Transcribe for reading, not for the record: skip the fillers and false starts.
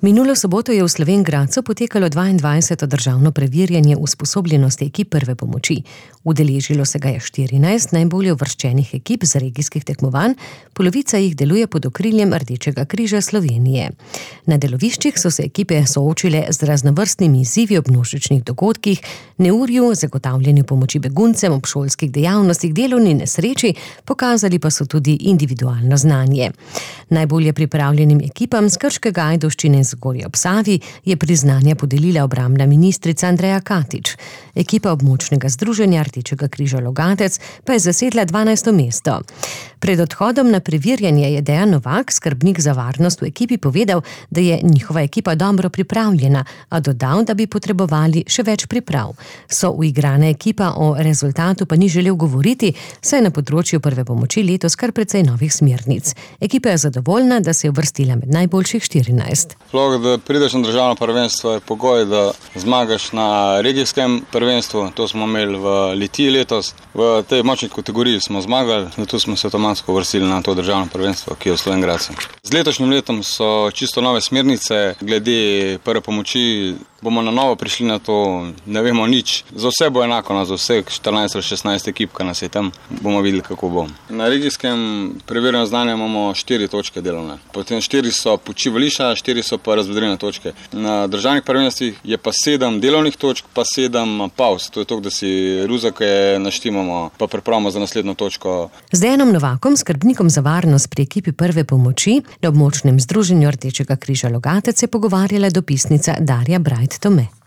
Minulo soboto je v Slovenj Gradcu potekalo 22. državno preverjanje usposobljenosti ekip prve pomoči. Udeležilo se ga je 14 najbolje uvrščenih ekip z regijskih tekmovanj, polovica jih deluje pod okriljem Rdečega križa Slovenije. Na deloviščih so se ekipe soočile z raznovrstnimi izzivi ob množičnih dogodkih, neurju, zagotavljanju pomoči beguncem, ob šolskih dejavnostih, delovni nesreči, pokazali pa so tudi individualno znanje. Najbolje pripravljenim ekipam s Krškega, Ajdovščine in Zgorja ob Savi je priznanja podelila obrambna ministrica Andreja Katič. Ekipa območnega združenja Rdečega križa Logatec pa je zasedla 12. mesto. Pred odhodom na preverjanje je Dejan Novak, skrbnik za varnost v ekipi, povedal, da je njihova ekipa dobro pripravljena, a dodal, da bi potrebovali še več priprav. Souigrana ekipa o rezultatu pa ni želel govoriti, saj na področju prve pomoči letos kar precej novih smernic. Ekipa je zadovoljna, da se je uvrstila med najboljših 14. Sploh, da prideš na državno prvenstvo, je pogoj, da zmagaš na regijskem prvenstvu. To smo imeli v Litiji letos. V tej močni kategoriji smo zmagali, zato smo se avtomatsko uvrstili na to državno prvenstvo, ki je v Slovenj Gradcu. Z letošnjim letom so čisto nove smernice glede prve pomoči. Bomo na novo prišli na to, ne vemo nič. Za vse bo enako, za vseh 14 ali 16 ekip, ki nas je tam, bomo videli, kako bo. Na regijskem preverjanju znanja imamo 4 točke delovne. Potem 4 so počivališča, 4 so pa razvedrine točke. Na državnih prvenstvih je pa 7 delovnih točk, pa 7 pauz. To je to, da si ruzake naštimamo, pa pripravimo za naslednjo točko. Z Dejanom Novakom, skrbnikom za varnost pri ekipi prve pomoči na območnem združenju Rdečega križa Logatec, je pogovarjala dopisnica Darja Brajt Tome.